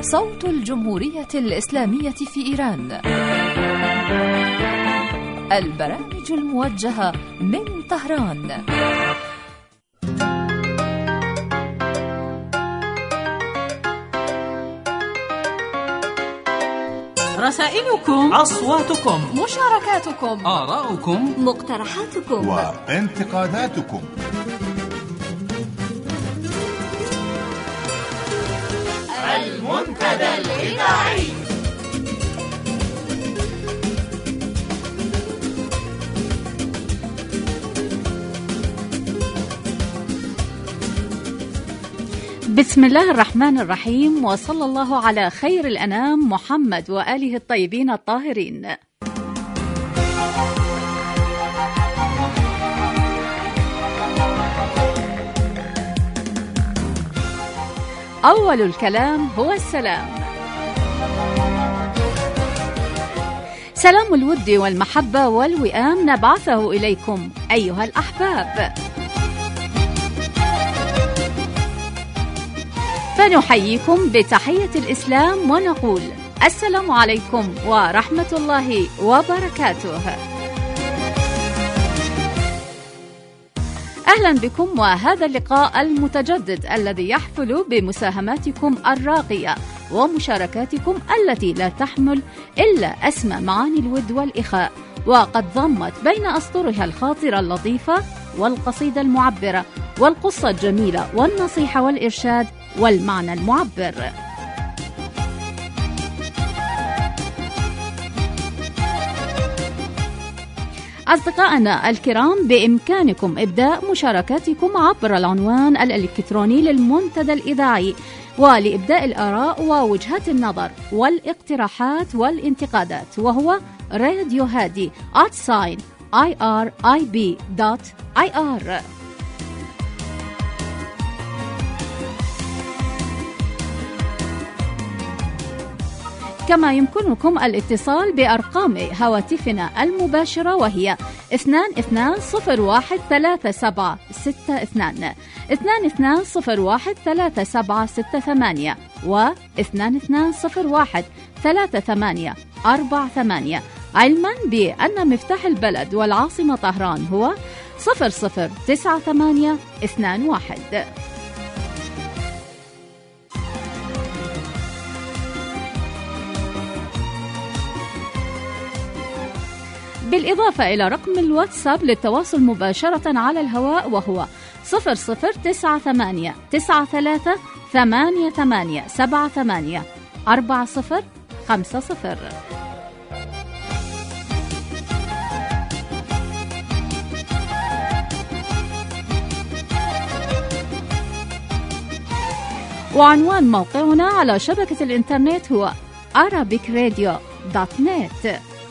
صوت الجمهورية الإسلامية في إيران. البرامج الموجهة من طهران. رسائلكم، أصواتكم، مشاركاتكم، آراؤكم، مقترحاتكم وانتقاداتكم. المنتدى الإذاعي. بسم الله الرحمن الرحيم، وصلى الله على خير الأنام محمد وآله الطيبين الطاهرين. أول الكلام هو السلام. سلام الود والمحبة والوئام نبعثه إليكم أيها الأحباب، فنحييكم بتحية الإسلام ونقول السلام عليكم ورحمة الله وبركاته. أهلا بكم، وهذا اللقاء المتجدد الذي يحفل بمساهماتكم الراقية ومشاركاتكم التي لا تحمل إلا أسمى معاني الود والإخاء، وقد ضمت بين أسطرها الخاطرة اللطيفة والقصيدة المعبرة والقصة الجميلة والنصيحة والإرشاد والمعنى المعبر. أصدقائنا الكرام، بإمكانكم إبداء مشاركاتكم عبر العنوان الإلكتروني للمنتدى الإذاعي، ولإبداء الآراء ووجهات النظر والاقتراحات والانتقادات، وهو راديو هادي @irib.ir. كما يمكنكم الاتصال بأرقام هواتفنا المباشرة، وهي 22013762 22013768 و 22013848، علما بأن مفتاح البلد والعاصمة طهران هو 009821. بالإضافة إلى رقم الواتساب للتواصل مباشرة على الهواء، وهو 009838784050. وعنوان موقعنا على شبكة الإنترنت هو arabicradio.net.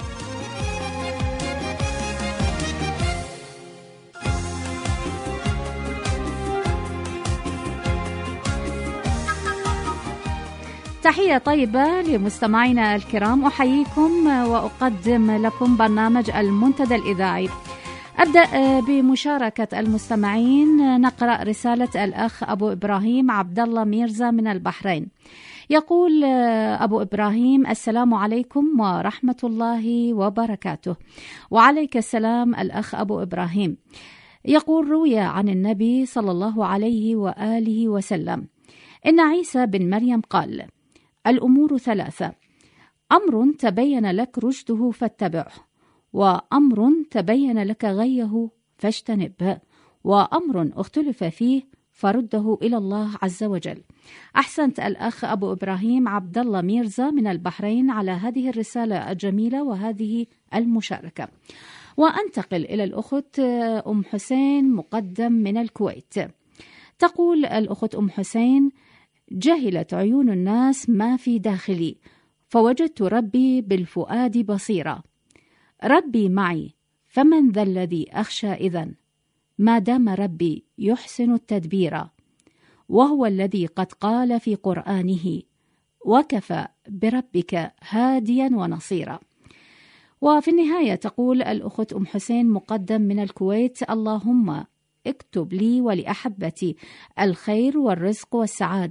تحية طيبة لمستمعينا الكرام، أحييكم وأقدم لكم برنامج المنتدى الإذاعي. أبدأ بمشاركة المستمعين. نقرأ رسالة الأخ أبو إبراهيم عبد الله ميرزا من البحرين. يقول أبو إبراهيم: السلام عليكم ورحمة الله وبركاته. وعليك السلام الأخ أبو إبراهيم. يقول: روي عن النبي صلى الله عليه وآله وسلم إن عيسى بن مريم قال: الأمور ثلاثة: أمر تبين لك رشده فاتبعه، وأمر تبين لك غيه فاجتنبه، وأمر اختلف فيه فرده إلى الله عز وجل. أحسنت الأخ أبو إبراهيم عبد الله ميرزا من البحرين على هذه الرسالة الجميلة وهذه المشاركة. وأنتقل إلى الأخت أم حسين مقدم من الكويت. تقول الأخت أم حسين: جهلت عيون الناس ما في داخلي، فوجدت ربي بالفؤاد بصيرا. ربي معي، فمن ذا الذي أخشى إذن؟ ما دام ربي يحسن التدبير، وهو الذي قد قال في قرآنه: وكفى بربك هاديا ونصيرا. وفي النهاية تقول الأخت أم حسين مقدم من الكويت: اللهم اكتب لي ولأحبتي الخير والرزق والسعادة،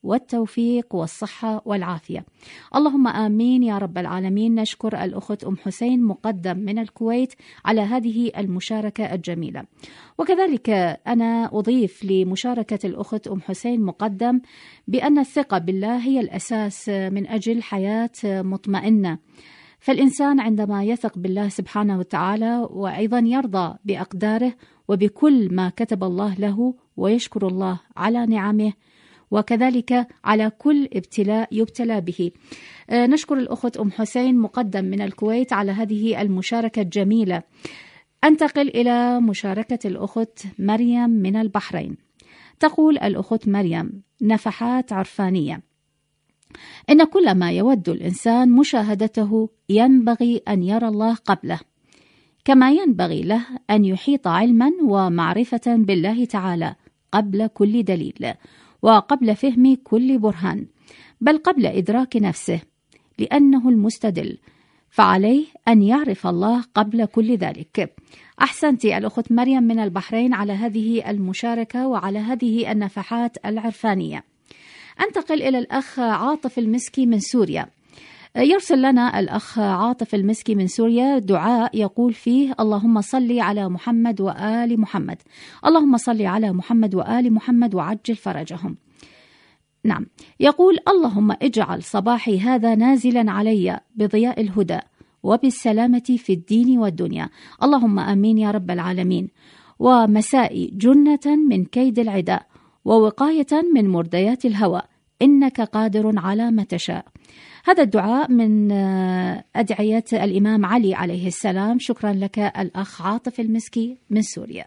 والتوفيق والصحة والعافية. اللهم آمين يا رب العالمين. نشكر الأخت أم حسين مقدم من الكويت على هذه المشاركة الجميلة. وكذلك أنا أضيف لمشاركة الأخت أم حسين مقدم بأن الثقة بالله هي الأساس من أجل حياة مطمئنة. فالإنسان عندما يثق بالله سبحانه وتعالى وأيضا يرضى بأقداره وبكل ما كتب الله له ويشكر الله على نعمه وكذلك على كل ابتلاء يبتلى به. نشكر الأخت أم حسين مقدم من الكويت على هذه المشاركة الجميلة. أنتقل إلى مشاركة الأخت مريم من البحرين. تقول الأخت مريم: نفحات عرفانية. إن كل ما يود الإنسان مشاهدته ينبغي أن يرى الله قبله، كما ينبغي له أن يحيط علما ومعرفة بالله تعالى قبل كل دليل وقبل فهم كل برهان، بل قبل إدراك نفسه، لأنه المستدل، فعليه أن يعرف الله قبل كل ذلك. أحسنت الأخت مريم من البحرين على هذه المشاركة وعلى هذه النفحات العرفانية. أنتقل إلى الأخ عاطف المسكي من سوريا. يرسل لنا الأخ عاطف المسكي من سوريا دعاء يقول فيه: اللهم صل على محمد وآل محمد، اللهم صل على محمد وآل محمد وعجل فرجهم. نعم، يقول: اللهم اجعل صباحي هذا نازلا علي بضياء الهدى وبالسلامة في الدين والدنيا، اللهم آمين يا رب العالمين، ومسائي جنة من كيد العداء ووقاية من مرديات الهوى، إنك قادر على ما تشاء. هذا الدعاء من أدعية الإمام علي عليه السلام. شكرا لك الأخ عاطف المسكي من سوريا.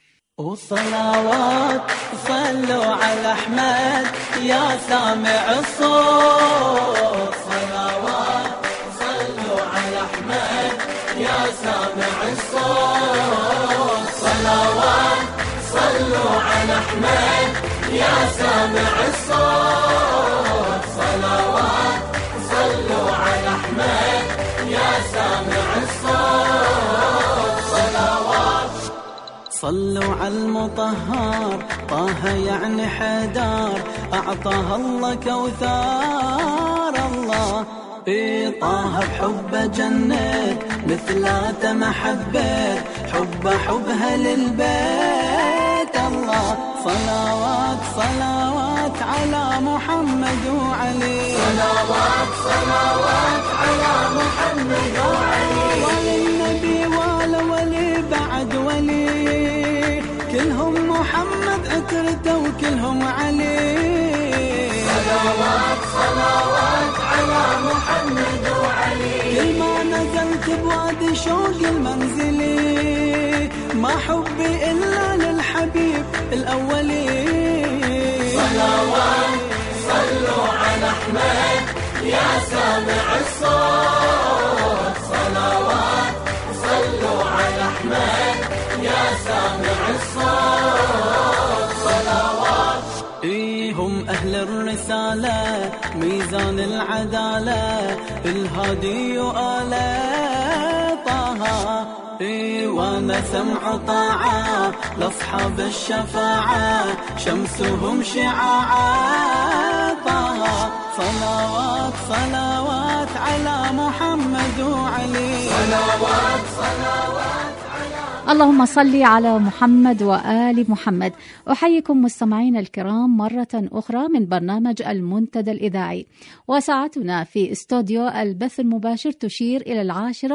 والصلوات صلوا على أحمد يا سامع الصوت، صلوات صلوا على أحمد يا سامع الصوت، صلوات صلوا على أحمد يا سامع الصوت، صلوات صلوا على أحمد يا سامع الصوت، صلوات صلوا على المطهر طه يعني حدار، أعطاها الله كوثار الله، طه بحبه جنة مثلاته محبة، حبها للبيت الله، صلوات صلوات على محمد وعلي، صلوات صلوات على محمد وعلي، وللنبي ولي بعد ولي، كلهم محمد عترته وكلهم علي، صلوات صلوات على محمد وعلي، كل ما نزلت بوادي شوق المنزلي، ما حبي إلا للحبيب الأولي، صلوات صلوا على أحمد يا سامع الصوت، صلوات صلوا على أحمد يا سامع الصوت، صلوات هم أهل الرسالة ميزان العدالة، الهادي وآله طه، وانا سمع طاعة لاصحاب الشفاعة، شمسهم شعاعة طه، صلوات صلوات على محمد وعلي، صلوات صلوات اللهم صل على محمد وآل محمد. أحييكم مستمعينا الكرام مرة أخرى من برنامج المنتدى الإذاعي، وساعتنا في استوديو البث المباشر تشير إلى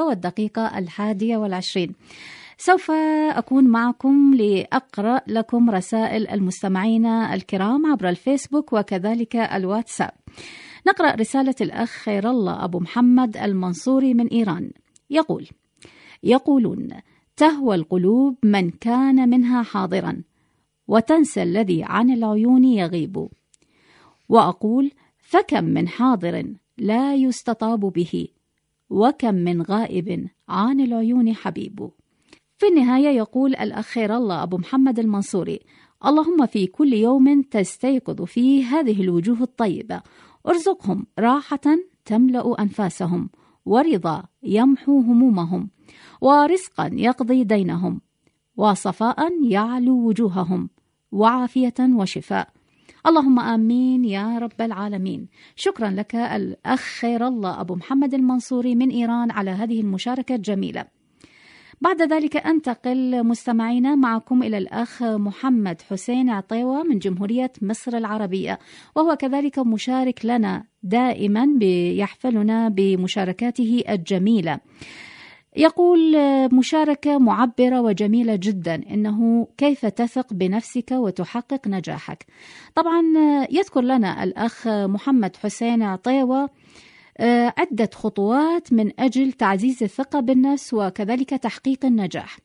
10:21. سوف أكون معكم لأقرأ لكم رسائل المستمعين الكرام عبر الفيسبوك وكذلك الواتساب. نقرأ رسالة الأخ خير الله أبو محمد المنصوري من إيران. يقولون: تهوى القلوب من كان منها حاضرا، وتنسى الذي عن العيون يغيب. وأقول: فكم من حاضر لا يستطاب به، وكم من غائب عن العيون حبيب. في النهاية يقول الأخ خير الله أبو محمد المنصوري: اللهم في كل يوم تستيقظ فيه هذه الوجوه الطيبة، ارزقهم راحة تملأ أنفاسهم، ورضا يمحو همومهم، ورزقا يقضي دينهم، وصفاء يعلو وجوههم، وعافية وشفاء. اللهم آمين يا رب العالمين. شكرا لك الأخ خير الله أبو محمد المنصوري من إيران على هذه المشاركة الجميلة. بعد ذلك أنتقل مستمعينا معكم إلى الأخ محمد حسين عطيوة من جمهورية مصر العربية، وهو كذلك مشارك لنا دائما يحفلنا بمشاركاته الجميلة. يقول مشاركة معبرة وجميلة جدا، إنه كيف تثق بنفسك وتحقق نجاحك. طبعا يذكر لنا الأخ محمد حسين عطيوة عدة خطوات من أجل تعزيز الثقة بالنفس وكذلك تحقيق النجاح.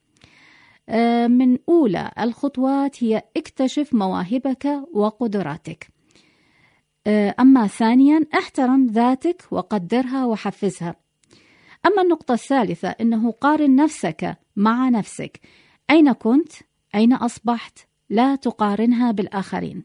من أولى الخطوات هي اكتشف مواهبك وقدراتك. أما ثانيا احترم ذاتك وقدرها وحفزها. أما النقطة الثالثة إنه قارن نفسك مع نفسك، أين كنت؟ أين أصبحت؟ لا تقارنها بالآخرين.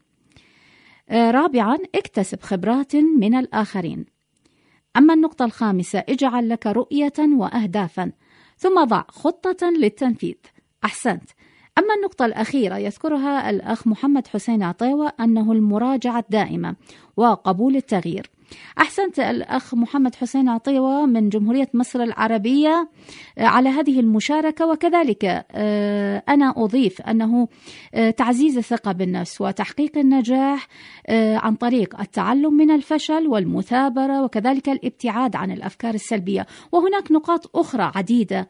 رابعا اكتسب خبرات من الآخرين. أما النقطة الخامسة اجعل لك رؤية وأهدافا ثم ضع خطة للتنفيذ. أحسنت. أما النقطة الأخيرة يذكرها الأخ محمد حسين عطيوة أنه المراجعة الدائمة وقبول التغيير. أحسنت الأخ محمد حسين عطيوة من جمهورية مصر العربية على هذه المشاركة. وكذلك أنا أضيف أنه تعزيز الثقة بالنفس وتحقيق النجاح عن طريق التعلم من الفشل والمثابرة وكذلك الابتعاد عن الأفكار السلبية. وهناك نقاط أخرى عديدة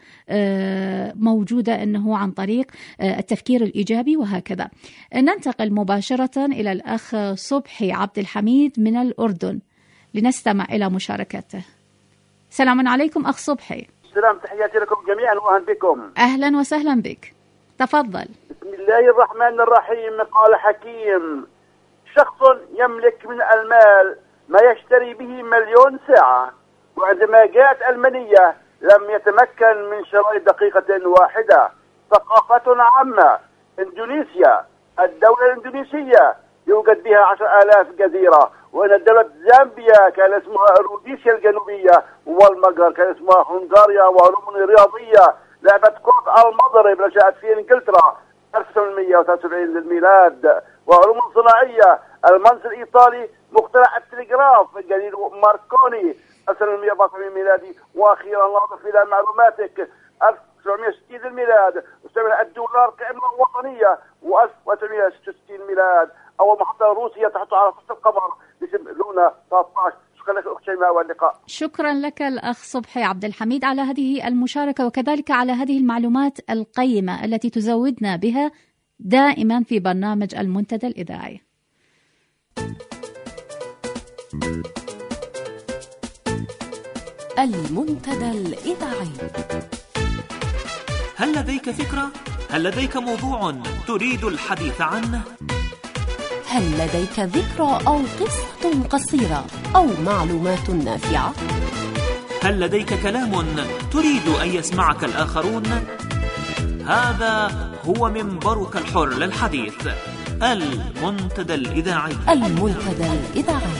موجودة أنه عن طريق التفكير الإيجابي وهكذا. ننتقل مباشرة إلى الأخ صبحي عبد الحميد من الأردن لنستمع إلى مشاركته. سلام عليكم أخ صبحي. السلام، تحياتي لكم جميعا وأهلا بكم. أهلا وسهلا بك، تفضل. بسم الله الرحمن الرحيم. قال حكيم: شخص يملك من المال ما يشتري به 1,000,000 ساعة، وعندما جاءت المنية لم يتمكن من شراء دقيقة واحدة. ثقافة عامة. إندونيسيا، الدولة الإندونيسية يوجد بها 10,000 جزيرة، وإن دولة زامبيا كان اسمها روديسيا الجنوبية، والمجر كان اسمها هنغاريا، وعلوم رياضية. لعبة كرة المضرب نشأت في إنجلترا 1873 للميلاد. وعلوم صناعية، المنزل الإيطالي مخترع التلغراف جليل ماركوني 1784 ميلادي. وأخيرا نضف إلى معلوماتك 1760 للميلاد استعمل الدولار كعملة وطنية، و1966 ميلاد أول محطة روسية تحط على سطح القمر باسم لونا 13. شكرا لك أخت شيماء واللقاء. شكرا لك الأخ صبحي عبد الحميد على هذه المشاركة وكذلك على هذه المعلومات القيمة التي تزودنا بها دائما في برنامج المنتدى الإذاعي. المنتدى الإذاعي. هل لديك فكرة؟ هل لديك موضوع تريد الحديث عنه؟ هل لديك ذكرى أو قصة قصيرة أو معلومات نافعة؟ هل لديك كلام تريد أن يسمعك الآخرون؟ هذا هو منبرك الحر للحديث، المنتدى الإذاعي. المنتدى الإذاعي.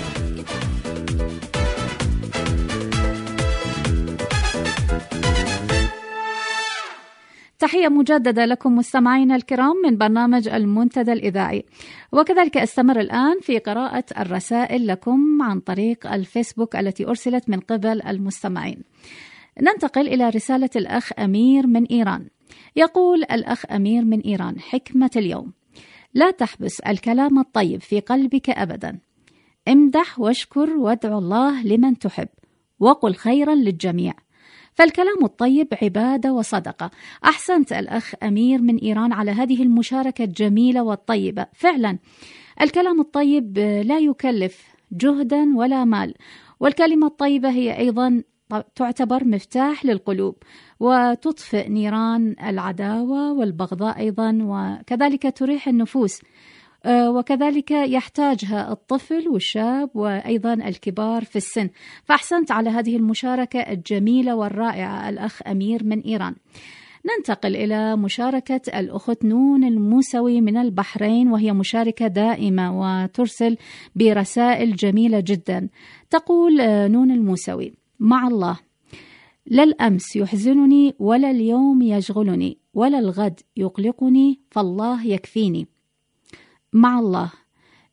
تحية مجددة لكم مستمعينا الكرام من برنامج المنتدى الإذاعي. وكذلك استمر الآن في قراءة الرسائل لكم عن طريق الفيسبوك التي أرسلت من قبل المستمعين. ننتقل إلى رسالة الأخ أمير من إيران. يقول الأخ أمير من إيران: حكمة اليوم: لا تحبس الكلام الطيب في قلبك أبدا، امدح واشكر وادعو الله لمن تحب وقل خيرا للجميع، فالكلام الطيب عبادة وصدقة. أحسنت الأخ أمير من إيران على هذه المشاركة الجميلة والطيبة. فعلا الكلام الطيب لا يكلف جهدا ولا مال، والكلمة الطيبة هي أيضا تعتبر مفتاح للقلوب وتطفئ نيران العداوة والبغضاء أيضا، وكذلك تريح النفوس، وكذلك يحتاجها الطفل والشاب وأيضا الكبار في السن. فأحسنت على هذه المشاركة الجميلة والرائعة الأخ أمير من إيران. ننتقل إلى مشاركة الأخت نون الموسوي من البحرين، وهي مشاركة دائمة وترسل برسائل جميلة جدا. تقول نون الموسوي: مع الله، لا الأمس يحزنني ولا اليوم يشغلني ولا الغد يقلقني، فالله يكفيني. مع الله،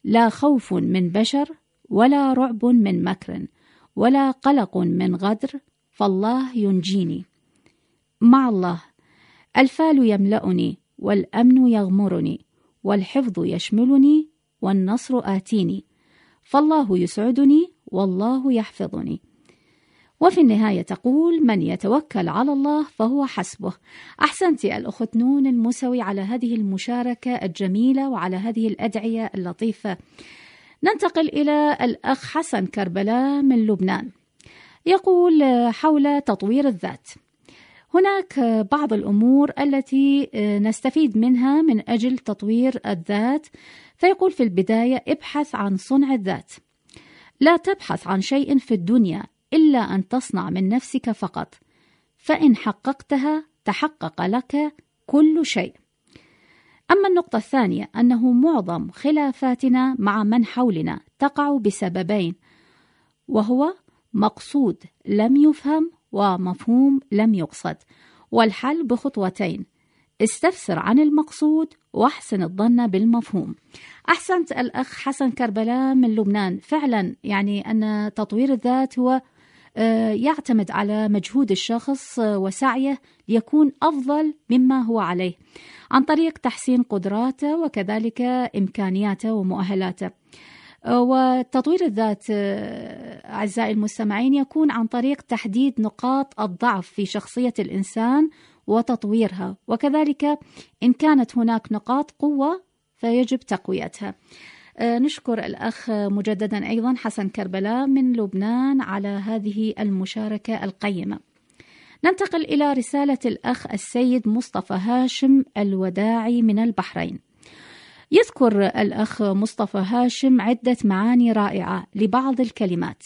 لا خوف من بشر ولا رعب من مكر ولا قلق من غدر، فالله ينجيني. مع الله الفال يملأني والأمن يغمرني والحفظ يشملني والنصر آتيني، فالله يسعدني والله يحفظني. وفي النهاية تقول: من يتوكل على الله فهو حسبه. أحسنت الأخت نون الموسوي على هذه المشاركة الجميلة وعلى هذه الأدعية اللطيفة. ننتقل إلى الأخ حسن كربلاء من لبنان، يقول حول تطوير الذات: هناك بعض الأمور التي نستفيد منها من أجل تطوير الذات. فيقول في البداية: ابحث عن صنع الذات، لا تبحث عن شيء في الدنيا إلا أن تصنع من نفسك فقط، فإن حققتها تحقق لك كل شيء. أما النقطة الثانية أنه معظم خلافاتنا مع من حولنا تقع بسببين، وهو مقصود لم يفهم ومفهوم لم يقصد، والحل بخطوتين: استفسر عن المقصود واحسن الظن بالمفهوم. أحسنت الأخ حسن كربلاء من لبنان. فعلا يعني أن تطوير الذات هو يعتمد على مجهود الشخص وسعيه ليكون أفضل مما هو عليه عن طريق تحسين قدراته وكذلك إمكانياته ومؤهلاته. وتطوير الذات أعزائي المستمعين يكون عن طريق تحديد نقاط الضعف في شخصية الإنسان وتطويرها، وكذلك إن كانت هناك نقاط قوة فيجب تقويتها. نشكر الأخ مجددا أيضا حسن كربلاء من لبنان على هذه المشاركة القيمة. ننتقل إلى رسالة الأخ السيد مصطفى هاشم الوداعي من البحرين. يذكر الأخ مصطفى هاشم عدة معاني رائعة لبعض الكلمات.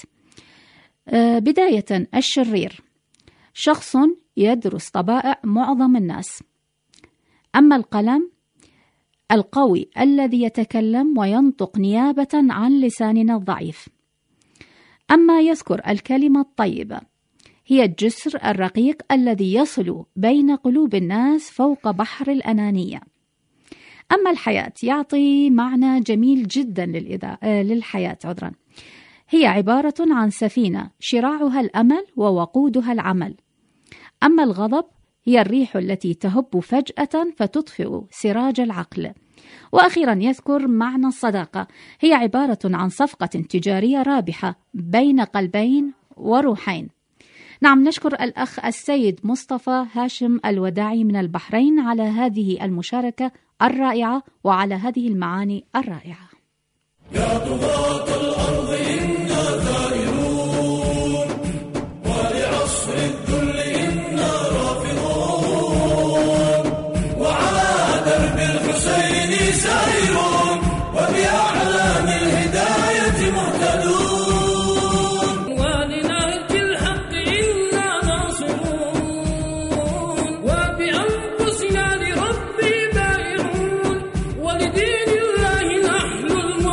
بداية: الشرير شخص يدرس طبائع معظم الناس. أما القلم القوي الذي يتكلم وينطق نيابة عن لساننا الضعيف. أما يذكر الكلمة الطيبة هي الجسر الرقيق الذي يصل بين قلوب الناس فوق بحر الأنانية. أما الحياة يعطي معنى جميل جدا للحياة هي عبارة عن سفينة شراعها الأمل ووقودها العمل. أما الغضب هي الريح التي تهب فجأة فتطفئ سراج العقل. وأخيرا يذكر معنى الصداقة، هي عبارة عن صفقة تجارية رابحة بين قلبين وروحين. نعم، نشكر الأخ السيد مصطفى هاشم الوداعي من البحرين على هذه المشاركة الرائعة وعلى هذه المعاني الرائعة. يا طغاة الأرض إنا ثائرون، ولعصر الذل إنا رافضون، وعلى درب الحسين سائرون، وبأعلام الهداية مهتدون، ولنهج الحق إنا ناصرون، وبأنفسنا لربي بائرون، ولدين الله نحن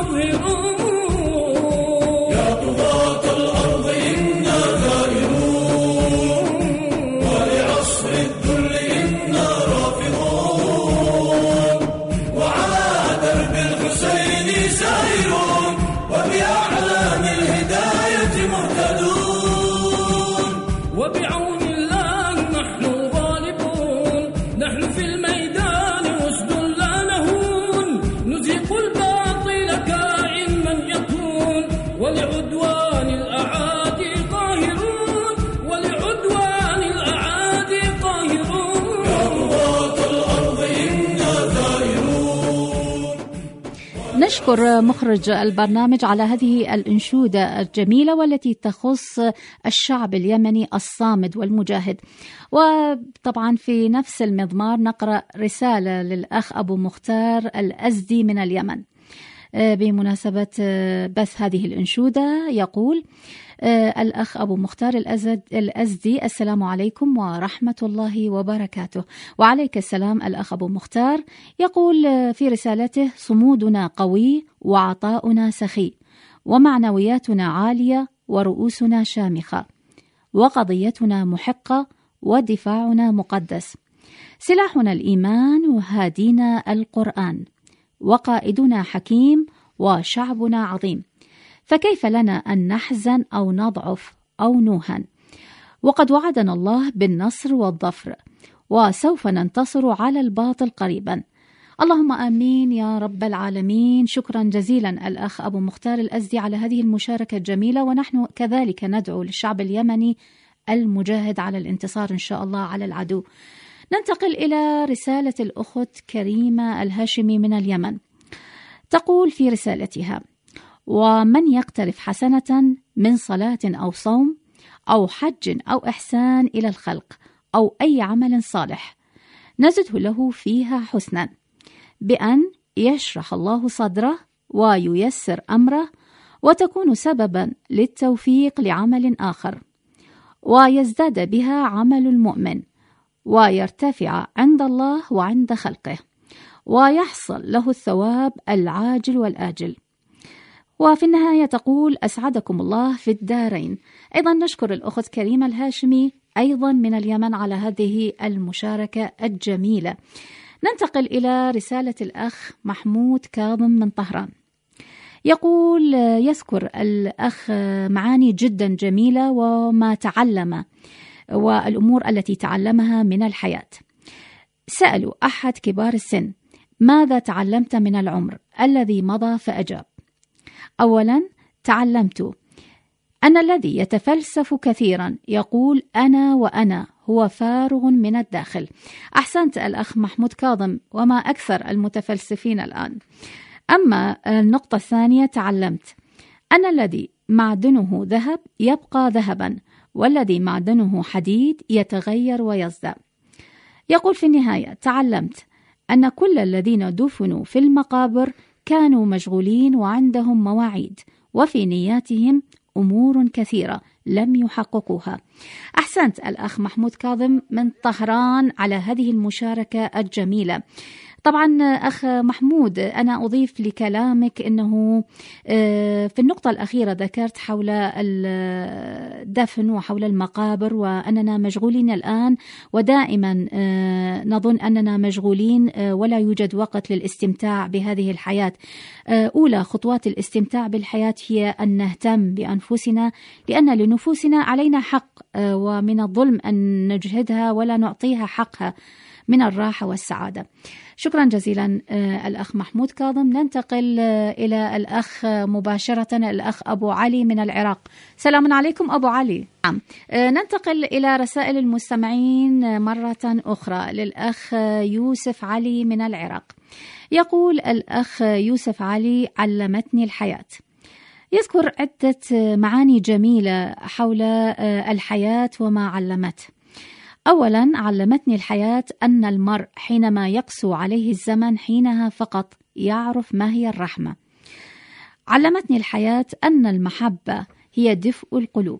المظهرون. يا طغاة الأرض إنا ثائرون، ولعصر الذل إنا رافضون، وعلى درب الحسين سائرون، وبأعلام الهداية مهتدون، وبعون الله نحن غالبون، نحن في الميدان أسد لا نهون، نزيق الباطل كائن من يكون، ولعدوان الأعادي قاهرون، ولعدوان الأعادي قاهرون. يا طغاة الأرض إنا ثائرون. نشكر مخرج البرنامج على هذه الأنشودة الجميلة والتي تخص الشعب اليمني الصامد والمجاهد. وطبعا في نفس المضمار نقرأ رسالة للأخ أبو مختار الأزدي من اليمن بمناسبة بث هذه الأنشودة. يقول الأخ أبو مختار الأزدي: السلام عليكم ورحمة الله وبركاته. وعليك السلام الأخ أبو مختار. يقول في رسالته: صمودنا قوي وعطاؤنا سخي، ومعنوياتنا عالية ورؤوسنا شامخة، وقضيتنا محقة ودفاعنا مقدس. سلاحنا الإيمان وهادينا القرآن، وقائدنا حكيم وشعبنا عظيم، فكيف لنا أن نحزن أو نضعف أو نوهن؟ وقد وعدنا الله بالنصر والظفر، وسوف ننتصر على الباطل قريبا. اللهم آمين يا رب العالمين. شكرا جزيلا الأخ أبو مختار الأزدي على هذه المشاركة الجميلة، ونحن كذلك ندعو للشعب اليمني المجاهد على الانتصار إن شاء الله على العدو. ننتقل إلى رسالة الأخت كريمة الهاشمي من اليمن. تقول في رسالتها: ومن يقترف حسنة من صلاة أو صوم أو حج أو إحسان إلى الخلق أو أي عمل صالح نزده له فيها حسنا، بأن يشرح الله صدره وييسر أمره، وتكون سببا للتوفيق لعمل آخر، ويزداد بها عمل المؤمن، ويرتفع عند الله وعند خلقه، ويحصل له الثواب العاجل والآجل. وفي النهاية تقول: أسعدكم الله في الدارين. أيضا نشكر الأخت كريمة الهاشمي أيضا من اليمن على هذه المشاركة الجميلة. ننتقل إلى رسالة الأخ محمود كاظم من طهران. يقول: يذكر الأخ معاني جدا جميلة وما تعلم والأمور التي تعلمها من الحياة. سألوا أحد كبار السن: ماذا تعلمت من العمر الذي مضى؟ فأجاب: أولا تعلمت أن الذي يتفلسف كثيرا يقول أنا وأنا هو فارغ من الداخل. أحسنت الأخ محمود كاظم، وما أكثر المتفلسفين الآن. أما النقطة الثانية: تعلمت أن الذي معدنه ذهب يبقى ذهبا، والذي معدنه حديد يتغير ويزداد. يقول في النهاية: تعلمت أن كل الذين دفنوا في المقابر كانوا مشغولين وعندهم مواعيد، وفي نياتهم أمور كثيرة لم يحققوها. أحسنت الأخ محمود كاظم من طهران على هذه المشاركة الجميلة. طبعا أخ محمود، أنا أضيف لكلامك أنه في النقطة الأخيرة ذكرت حول الدفن وحول المقابر، وأننا مشغولين الآن، ودائما نظن أننا مشغولين ولا يوجد وقت للاستمتاع بهذه الحياة. أولى خطوات الاستمتاع بالحياة هي أن نهتم بأنفسنا، لأن لنفوسنا علينا حق، ومن الظلم أن نجهدها ولا نعطيها حقها من الراحة والسعادة. شكرا جزيلا الأخ محمود كاظم. ننتقل إلى الأخ مباشرة، الأخ أبو علي من العراق. سلام عليكم أبو علي. ننتقل إلى رسائل المستمعين مرة أخرى للأخ يوسف علي من العراق. يقول الأخ يوسف علي: علمتني الحياة. يذكر عدة معاني جميلة حول الحياة وما علمته. أولا: علمتني الحياة أن المرء حينما يقسو عليه الزمن حينها فقط يعرف ما هي الرحمة. علمتني الحياة أن المحبة هي دفء القلوب.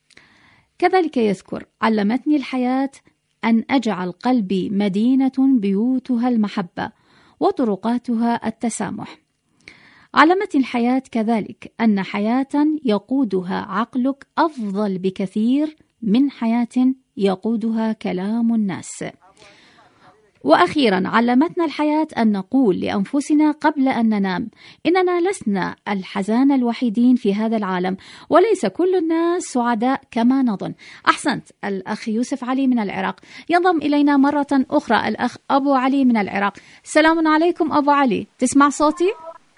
كذلك يذكر: علمتني الحياة أن أجعل قلبي مدينة بيوتها المحبة وطرقاتها التسامح. علمتني الحياة كذلك أن حياة يقودها عقلك أفضل بكثير من حياة يقودها كلام الناس. وأخيرا: علمتنا الحياة أن نقول لأنفسنا قبل أن ننام إننا لسنا الحزان الوحيدين في هذا العالم، وليس كل الناس سعداء كما نظن. أحسنت الأخ يوسف علي من العراق. ينضم إلينا مرة أخرى الأخ أبو علي من العراق. سلام عليكم أبو علي، تسمع صوتي؟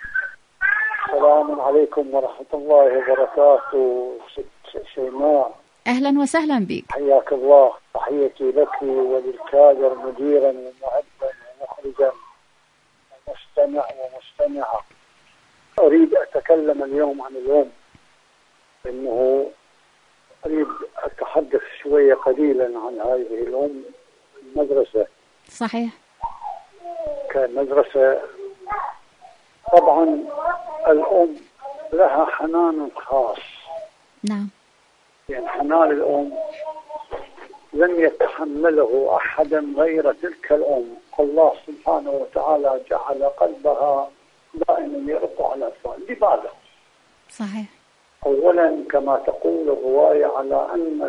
السلام عليكم ورحمة الله وبركاته. ست شيماء، أهلا وسهلا بك. حياك الله. تحياتي لك وللكادر مديرا ومعدا ومخرجا ومستمع ومستمعة. أريد أتكلم اليوم عن الأم، إنه أريد أتحدث شوية قليلا عن هذه الأم. المدرسة صحيح، كمدرسة طبعا الأم لها حنان خاص. نعم، يعني حنان الأم لم يتحمله أحدا غير تلك الأم. الله سبحانه وتعالى جعل قلبها دائما يرق على الأطفال. لماذا؟ صحيح. أولا كما تقول الرواية على أن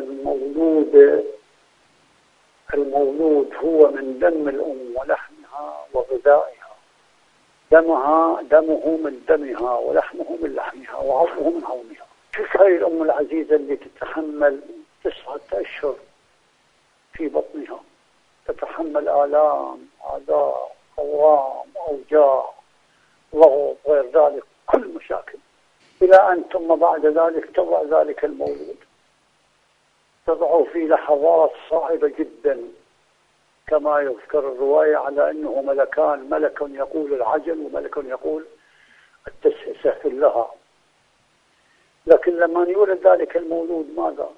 المولود هو من دم الأم ولحمها وغذائها، دمه من دمها ولحمه من لحمها وعظمه من عظمها. شوف هاي الأم العزيزة اللي تتحمل 9 أشهر في بطنها، تتحمل آلام، عذاب، أورام، أوجاع، ضغط، غير ذلك، كل مشاكل، إلى أن ثم بعد ذلك تضع ذلك المولود، تضعه في لحظات صعبة جدا، كما يذكر الرواية على أنه ملكان، ملك يقول العجل وملك يقول التسهل لها. لكن لما يولد ذلك المولود ماذا؟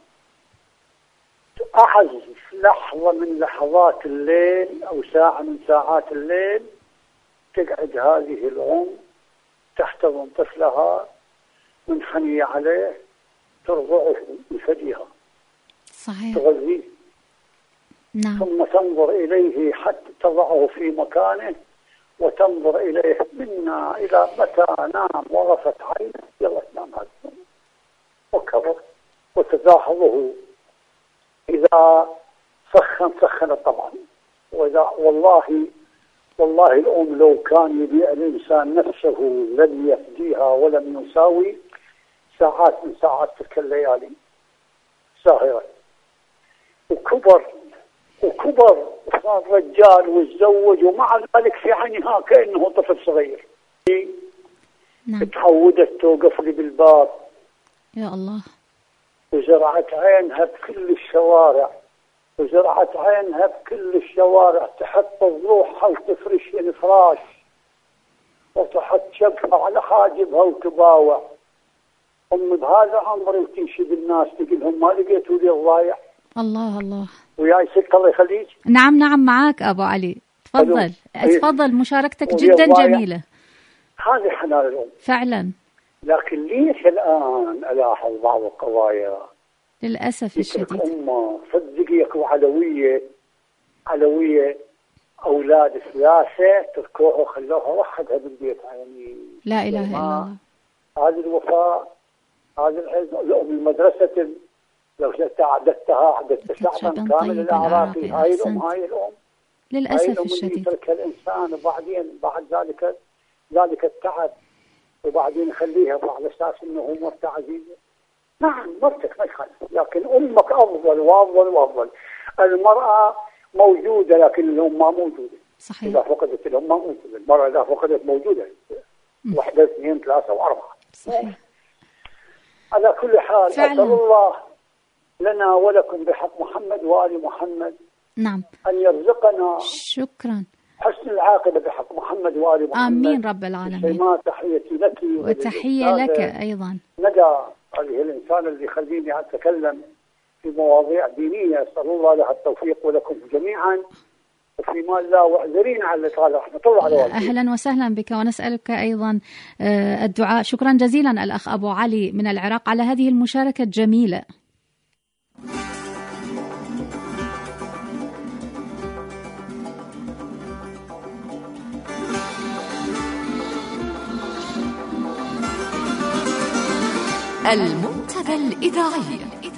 أعز لحظة من لحظات الليل أو ساعة من ساعات الليل تقعد هذه الأم تحتضن طفلها، منحنية عليه، ترضعه بثديها، صحيح، تغذيه، نعم. ثم تنظر إليه حتى تضعه في مكانه وتنظر إليه منا إلى متى نام وغفت عينه، يلا تنام هذا وكبر، وتلاحظه إذا سخن طبعا. والله الأم لو كان يبيع الإنسان نفسه لم يفديها ولم يساوي ساعات من ساعات تلك الليالي ساهرة. وكبر وصار رجال وتزوج، ومع ذلك في عينها كأنه طفل صغير. نعم. تعودت توقف لي بالباب، يا الله، وزرعت عينها بكل الشوارع، تحط ضلوعها وتفرش الفراش وتحط شبكة على حاجبها وتباوع. أم بهذا عمري وتمشي بالناس تقول لهم ما لقيتوا لي الضايع. الله الله. وياي ست الله يخليك. نعم معاك أبو علي، تفضل مشاركتك جدا جميلة. هذه حنان الأم فعلا. لكن ليش الآن ألاحظ بعض القضايا للأسف الشديد أمة صدقيك علوية أولاد 3 تركوها وخلوها وحدها بالبيت، يعني لا إله إلا الله. هذه الوفاء، هذه الأم المدرسة لو عددت شعبا كامل الأعراقي. هاي الأم للأسف الشديد ترك الإنسان، وبعدين بعد ذلك التعب، وبعدين يخليها على أساس أنه مرته عزيزة. نعم مرتك ما يخالف، لكن أمك أفضل وأفضل وأفضل. المرأة موجودة لكن الأم ما موجودة. صحيح. إذا فقدت الأم ما موجودة، المرأة إذا فقدت موجودة، 1 2 3 و4. صحيح. على كل حال فعلا. أسأل الله لنا ولكم بحق محمد وآل محمد نعم أن يرزقنا شكرا حسن العاقبة بحق محمد وآل محمد. آمين رب العالمين. تحيتي لك وتحية لك أيضا. ندى هذه الإنسان اللي يخليني أتكلم في مواضيع دينية، أسأل الله لها التوفيق ولكم جميعا، وفي مال الله واعذرين على طال رحمة الله على والديك. أهلا وسهلا بك، ونسألك أيضا الدعاء. شكرا جزيلا الأخ أبو علي من العراق على هذه المشاركة الجميلة. المنتدى الإذاعي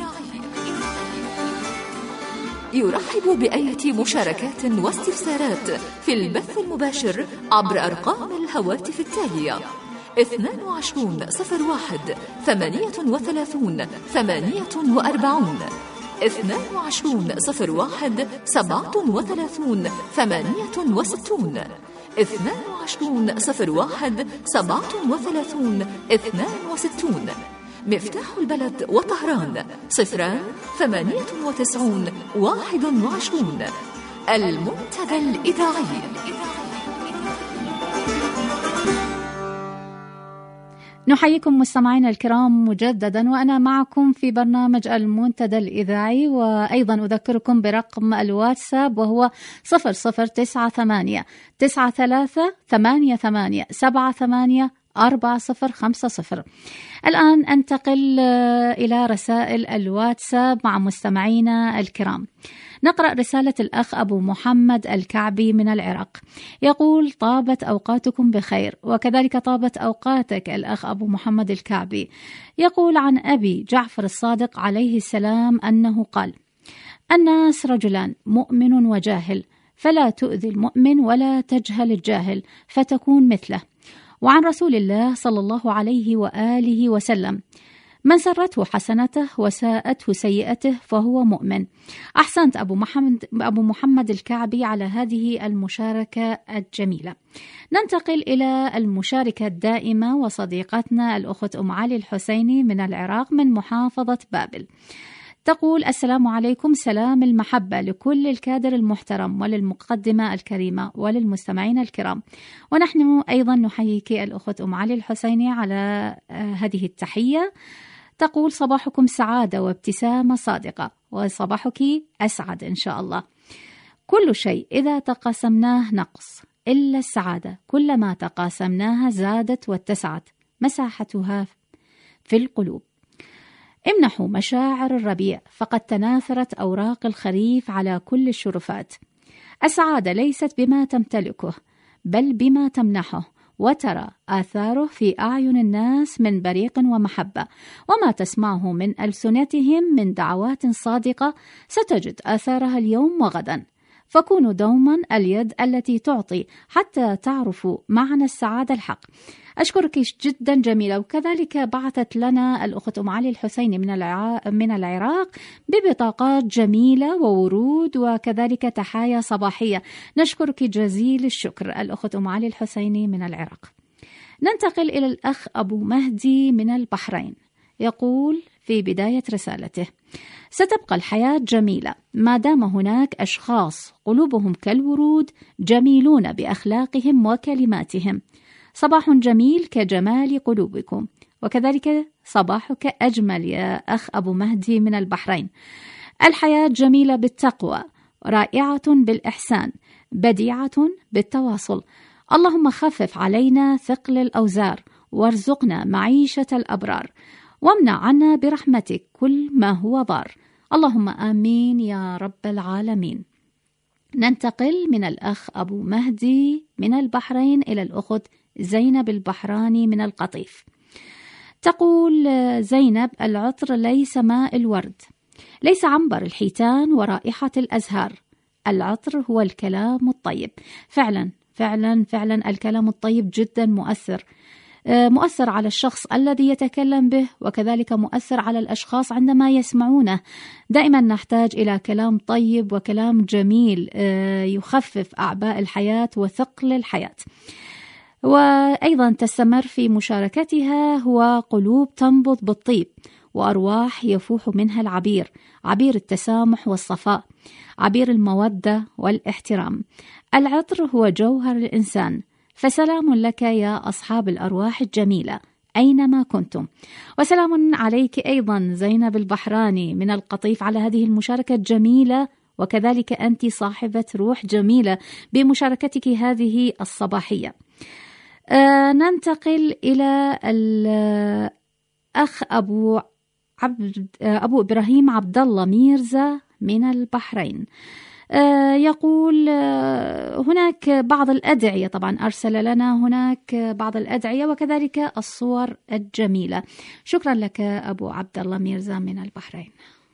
يرحب بأية مشاركات واستفسارات في البث المباشر عبر أرقام الهواتف التالية: 22 01 38 48 22 01 37 68 22 01 37 62 مفتاح البلد وطهران 098 21. المنتدى الإذاعي. نحييكم مستمعينا الكرام مجددا، وأنا معكم في برنامج المنتدى الإذاعي، وأيضا أذكركم برقم الواتساب وهو 0098 93 88 78 4050. الآن أنتقل إلى رسائل الواتساب مع مستمعينا الكرام. نقرأ رسالة الأخ أبو محمد الكعبي من العراق، يقول: طابت أوقاتكم بخير، وكذلك طابت أوقاتك الأخ أبو محمد الكعبي. يقول عن أبي جعفر الصادق عليه السلام أنه قال: الناس رجلان، مؤمن وجاهل، فلا تؤذي المؤمن ولا تجهل الجاهل فتكون مثله. وعن رسول الله صلى الله عليه وآله وسلم: من سرته حسنته وساءته سيئته فهو مؤمن. أحسنت أبو محمد الكعبي على هذه المشاركة الجميلة. ننتقل إلى المشاركة الدائمة وصديقتنا الأخت أم علي الحسيني من العراق من محافظة بابل. تقول: السلام عليكم، سلام المحبة لكل الكادر المحترم وللمقدمة الكريمة وللمستمعين الكرام. ونحن أيضا نحييك الأخت أم علي الحسيني على هذه التحية. تقول: صباحكم سعادة وابتسامة صادقة، وصباحك أسعد إن شاء الله. كل شيء إذا تقاسمناه نقص إلا السعادة، كلما تقاسمناها زادت واتسعت مساحتها في القلوب. امنحوا مشاعر الربيع فقد تناثرت أوراق الخريف على كل الشرفات. السعادة ليست بما تمتلكه بل بما تمنحه، وترى آثاره في أعين الناس من بريق ومحبة، وما تسمعه من ألسنتهم من دعوات صادقة ستجد آثارها اليوم وغدا. فكونوا دوما اليد التي تعطي حتى تعرفوا معنى السعادة الحق. أشكرك جدا جميلة. وكذلك بعثت لنا الأخت أم علي الحسيني من العراق ببطاقات جميلة وورود وكذلك تحايا صباحية. نشكرك جزيل الشكر الأخت أم علي الحسيني من العراق. ننتقل إلى الأخ أبو مهدي من البحرين. يقول في بداية رسالته: ستبقى الحياة جميلة ما دام هناك أشخاص قلوبهم كالورود جميلون بأخلاقهم وكلماتهم. صباح جميل كجمال قلوبكم. وكذلك صباحك أجمل يا أخ أبو مهدي من البحرين. الحياة جميلة بالتقوى، رائعة بالإحسان، بديعة بالتواصل. اللهم خفف علينا ثقل الأوزار، وارزقنا معيشة الأبرار، وامنع عنا برحمتك كل ما هو ضار. اللهم آمين يا رب العالمين. ننتقل من الأخ أبو مهدي من البحرين إلى الأخت زينب البحراني من القطيف. تقول زينب: العطر ليس ماء الورد، ليس عنبر الحيتان ورائحة الأزهار. العطر هو الكلام الطيب. فعلا فعلا فعلا الكلام الطيب جدا مؤثر على الشخص الذي يتكلم به، وكذلك مؤثر على الأشخاص عندما يسمعونه. دائما نحتاج إلى كلام طيب وكلام جميل يخفف أعباء الحياة وثقل الحياة. وأيضا تستمر في مشاركتها: هو قلوب تنبض بالطيب، وأرواح يفوح منها العبير، عبير التسامح والصفاء، عبير المودة والاحترام. العطر هو جوهر الإنسان. فسلام لك يا أصحاب الأرواح الجميلة أينما كنتم. وسلام عليك أيضا زينب البحراني من القطيف على هذه المشاركة الجميلة، وكذلك أنت صاحبة روح جميلة بمشاركتك هذه الصباحية. ننتقل إلى الأخ أبو إبراهيم عبد الله ميرزا من البحرين. يقول: هناك بعض الأدعية، طبعا أرسل لنا هناك بعض الأدعية وكذلك الصور الجميلة. شكرا لك أبو عبد الله ميرزا من البحرين.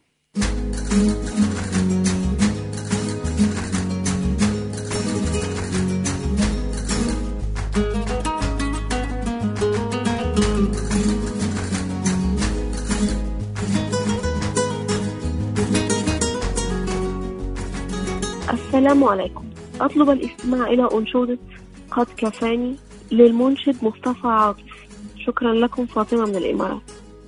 السلام عليكم. أطلب الاستماع إلى أنشودة قد كفاني للمنشد مصطفى عاطف. شكرا لكم. فاطمة من الإمارات.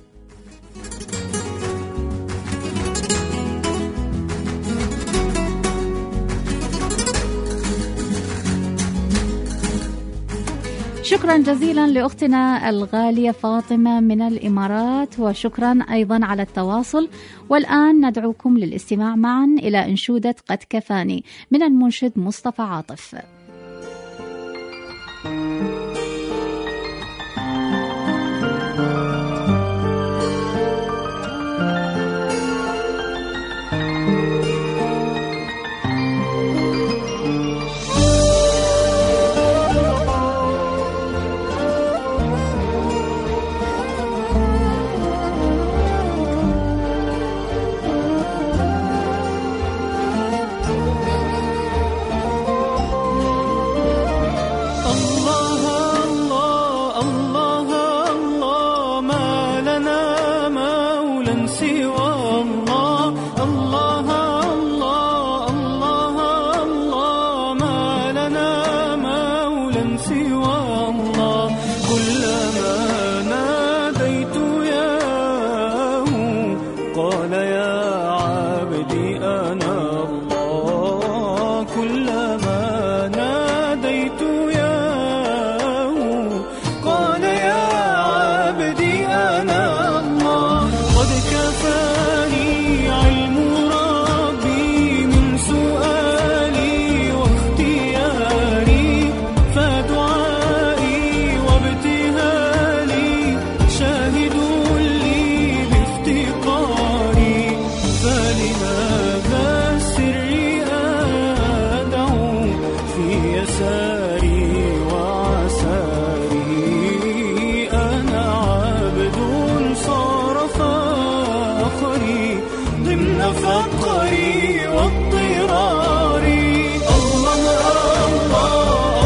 شكرا جزيلا لأختنا الغالية فاطمة من الإمارات، وشكرا أيضا على التواصل. والآن ندعوكم للاستماع معا إلى أنشودة قد كفاني من المنشد مصطفى عاطف. سوى الله. كلما ناديت ياه قال يا عبدي أنا الله. كلما ناديت ياه قال يا عبدي أنا الله. قد كفاني علم ربي من سؤالي واختياري، فدعائي وابتهالي شاهد لي بافتقاري. فلهذا سري أدعو في يساري وعساري. أنا عبد صار فاخري ضمن فقري واضطراري. الله الله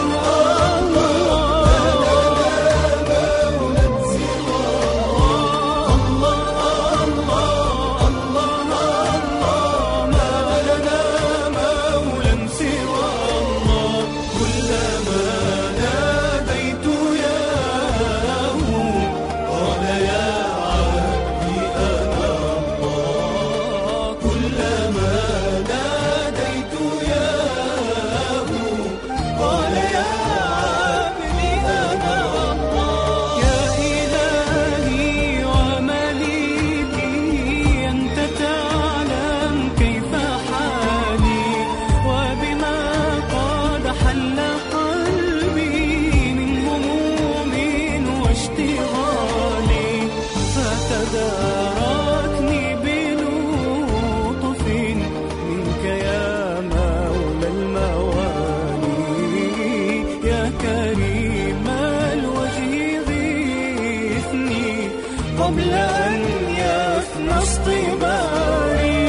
قبل أن يفنى اصطباري.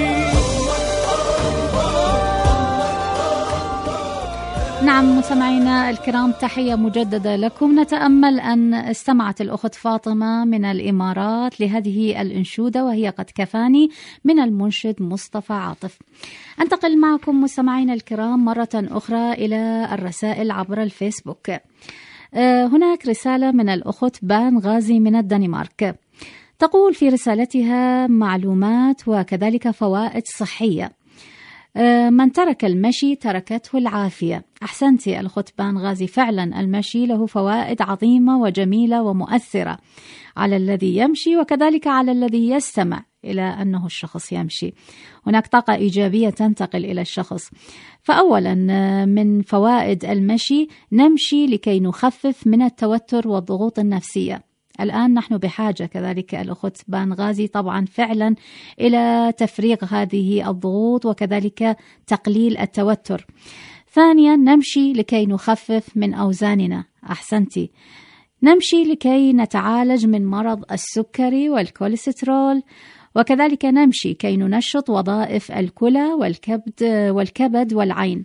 نعم مستمعينا الكرام، تحية مجددة لكم. نتأمل أن استمعت الأخت فاطمة من الإمارات لهذه الأنشودة وهي قد كفاني من المنشد مصطفى عاطف. أنتقل معكم مستمعينا الكرام مرة أخرى إلى الرسائل عبر الفيسبوك. هناك رسالة من الأخت بان غازي من الدنمارك، تقول في رسالتها معلومات وكذلك فوائد صحية. من ترك المشي تركته العافية. أحسنتي الأخت بان غازي، فعلا المشي له فوائد عظيمة وجميلة ومؤثرة على الذي يمشي وكذلك على الذي يستمع إلى أنه الشخص يمشي. هناك طاقة إيجابية تنتقل إلى الشخص. فأولا من فوائد المشي، نمشي لكي نخفف من التوتر والضغوط النفسية. الآن نحن بحاجة كذلك الأخت بان غازي طبعا فعلا إلى تفريغ هذه الضغوط وكذلك تقليل التوتر. ثانيا نمشي لكي نخفف من أوزاننا. أحسنتي، نمشي لكي نتعالج من مرض السكري والكوليسترول، وكذلك نمشي كي ننشط وظائف الكلى والكبد والعين.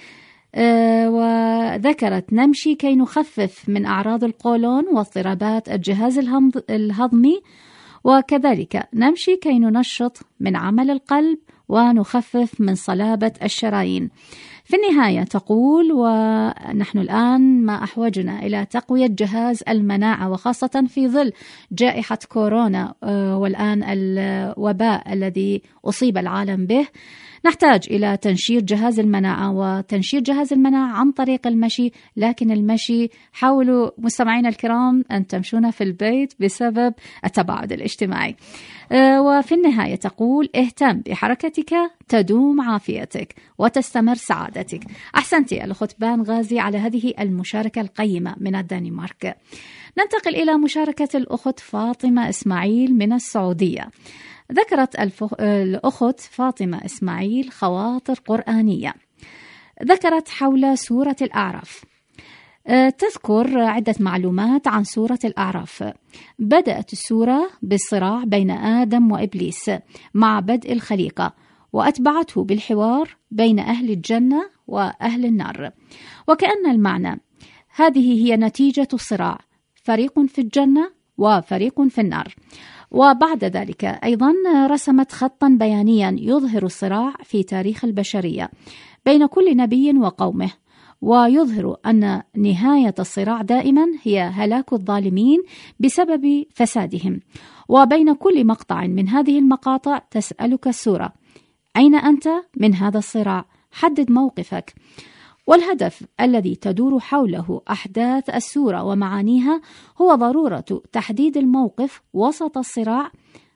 وذكرت نمشي كي نخفف من أعراض القولون واضطرابات الجهاز الهضمي، وكذلك نمشي كي ننشط من عمل القلب ونخفف من صلابة الشرايين. في النهاية تقول: ونحن الآن ما أحوجنا إلى تقوية جهاز المناعة، وخاصة في ظل جائحة كورونا والآن الوباء الذي أصيب العالم به، نحتاج إلى تنشيط جهاز المناعة، وتنشيط جهاز المناعة عن طريق المشي. لكن المشي حاولوا مستمعينا الكرام أن تمشون في البيت بسبب التباعد الاجتماعي. وفي النهاية تقول: اهتم بحركتك تدوم عافيتك وتستمر سعادتك. أحسنتي الأخت بان غازي على هذه المشاركة القيمة من الدنمارك. ننتقل إلى مشاركة الأخت فاطمة إسماعيل من السعودية. ذكرت الأخت فاطمة إسماعيل خواطر قرآنية، ذكرت حول سورة الأعراف. تذكر عدة معلومات عن سورة الأعراف. بدأت السورة بالصراع بين آدم وإبليس مع بدء الخليقة، وأتبعته بالحوار بين أهل الجنة وأهل النار، وكأن المعنى هذه هي نتيجة الصراع، فريق في الجنة وفريق في النار. وبعد ذلك أيضا رسمت خطا بيانيا يظهر الصراع في تاريخ البشرية بين كل نبي وقومه، ويظهر أن نهاية الصراع دائما هي هلاك الظالمين بسبب فسادهم. وبين كل مقطع من هذه المقاطع تسألك السورة: أين أنت من هذا الصراع؟ حدد موقفك. والهدف الذي تدور حوله أحداث السورة ومعانيها هو ضرورة تحديد الموقف وسط الصراع.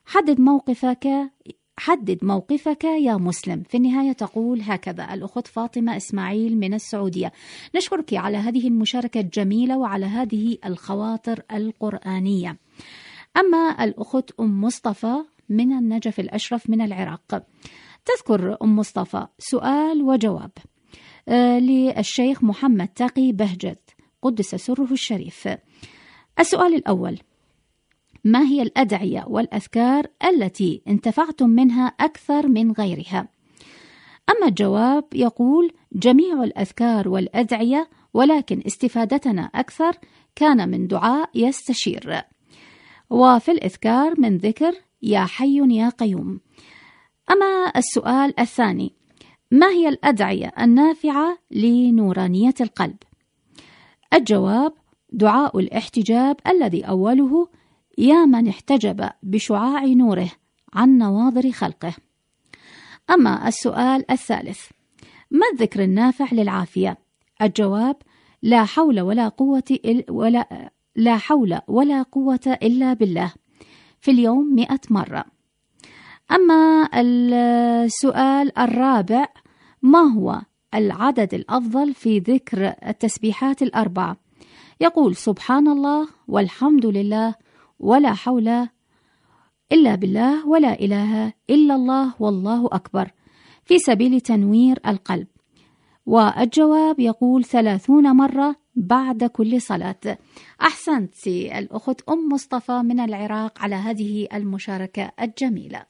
حدد موقفك يا مسلم. في النهاية تقول هكذا الأخت فاطمة إسماعيل من السعودية: نشكرك على هذه المشاركة الجميلة وعلى هذه الخواطر القرآنية. أما الأخت أم مصطفى من النجف الأشرف من العراق، تذكر أم مصطفى سؤال وجواب للشيخ محمد تقي بهجت قدس سره الشريف. السؤال الأول: ما هي الأدعية والأذكار التي انتفعتم منها أكثر من غيرها؟ أما الجواب يقول: جميع الأذكار والأدعية، ولكن استفادتنا أكثر كان من دعاء يستشير، وفي الإذكار من ذكر يا حي يا قيوم. أما السؤال الثاني: ما هي الأدعية النافعة لنورانية القلب؟ الجواب: دعاء الاحتجاب الذي أوله يا من احتجب بشعاع نوره عن نواظر خلقه. أما السؤال الثالث: ما الذكر النافع للعافية؟ الجواب: لا حول ولا قوة إلا بالله، في اليوم 100 مرة. أما السؤال الرابع: ما هو العدد الأفضل في ذكر التسبيحات الأربعة؟ يقول: سبحان الله والحمد لله ولا حول إلا بالله ولا إله إلا الله والله أكبر، في سبيل تنوير القلب. والجواب يقول 30 مرة بعد كل صلاة. أحسنت الأخت أم مصطفى من العراق على هذه المشاركة الجميلة.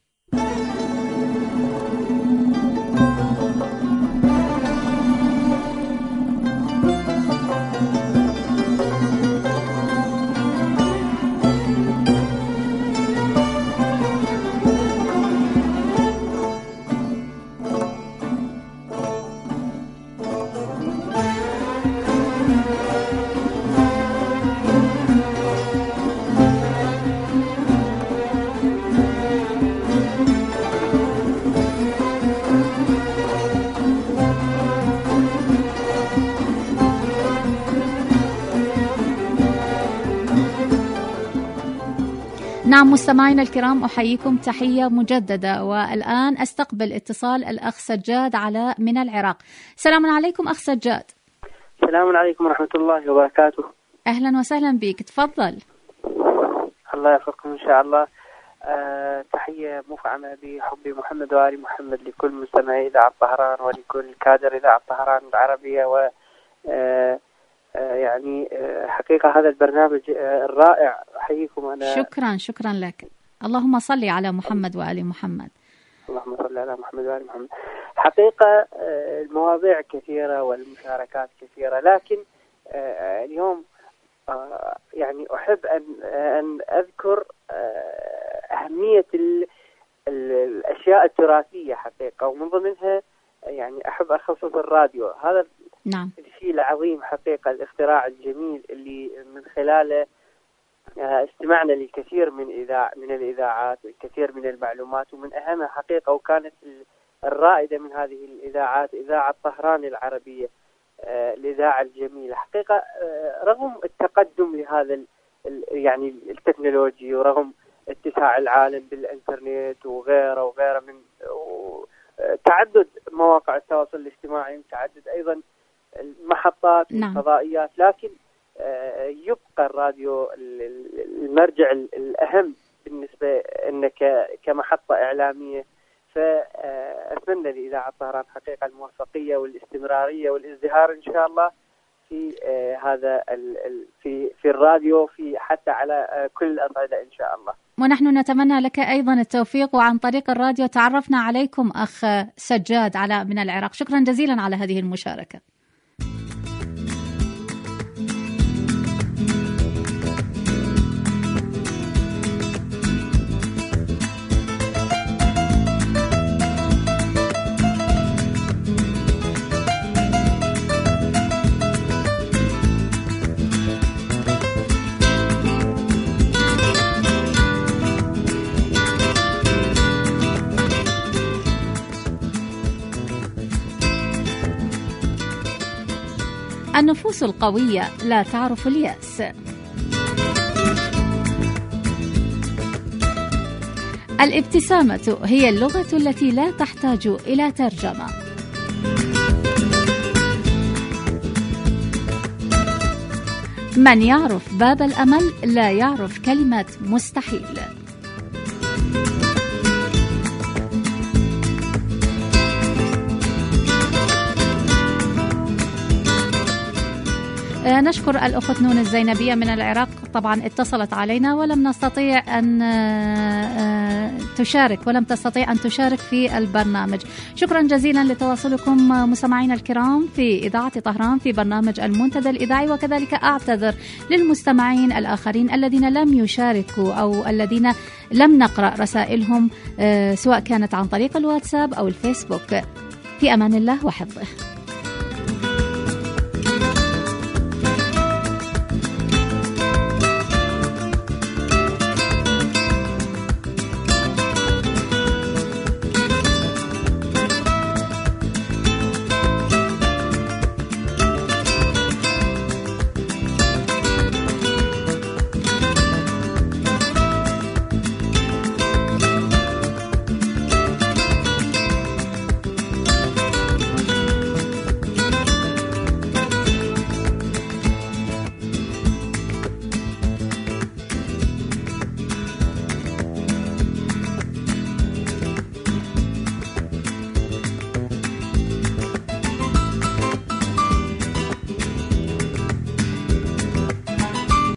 نعم مستمعينا الكرام، أحييكم تحية مجددة، والآن أستقبل اتصال الأخ سجاد علاء من العراق. سلام عليكم أخ سجاد. السلام عليكم ورحمة الله وبركاته. أهلا وسهلا بك، تفضل. الله يوفقكم إن شاء الله. تحية مفعمة بحب محمد وآل محمد لكل مستمعي إذاعة طهران ولكل كادر إذاعة طهران العربية، و يعني حقيقة هذا البرنامج الرائع، أحييكم أنا. شكرا لك. اللهم صل على محمد وآل محمد. اللهم صل على محمد وآل محمد. حقيقة المواضيع كثيرة والمشاركات كثيرة، لكن اليوم يعني أحب أن أذكر أهمية الأشياء التراثية حقيقة، ومن ضمنها يعني أحب أخصص الراديو. هذا نعم الشيء العظيم حقيقة، الاختراع الجميل اللي من خلاله استمعنا للكثير من الإذاعات والكثير من المعلومات، ومن أهمها حقيقة وكانت الرائدة من هذه الإذاعات إذاعة طهران العربية، الإذاعة الجميلة حقيقة. رغم التقدم لهذا يعني التكنولوجي، ورغم اتساع العالم بالإنترنت وغيره من تعدد مواقع التواصل الاجتماعي، وتعدد أيضا المحطات والفضائيات، لكن يبقى الراديو المرجع الأهم بالنسبة لنا كمحطة إعلامية. فأتمنى لإذاعة طهران حقيقة الموفقية والاستمرارية والازدهار إن شاء الله في هذا في الراديو، في حتى على كل الأصعدة إن شاء الله. ونحن نتمنى لك أيضا التوفيق. وعن طريق الراديو تعرفنا عليكم أخ سجاد علاء من العراق. شكرا جزيلا على هذه المشاركة. النفوس القوية لا تعرف اليأس. الابتسامة هي اللغة التي لا تحتاج إلى ترجمة. من يعرف باب الأمل لا يعرف كلمة مستحيل. نشكر الأخت نون الزينبية من العراق، طبعا اتصلت علينا ولم نستطيع أن تشارك ولم تستطيع أن تشارك في البرنامج. شكرا جزيلا لتواصلكم مستمعينا الكرام في إذاعة طهران في برنامج المنتدى الإذاعي، وكذلك أعتذر للمستمعين الآخرين الذين لم يشاركوا أو الذين لم نقرأ رسائلهم سواء كانت عن طريق الواتساب أو الفيسبوك. في أمان الله وحفظه.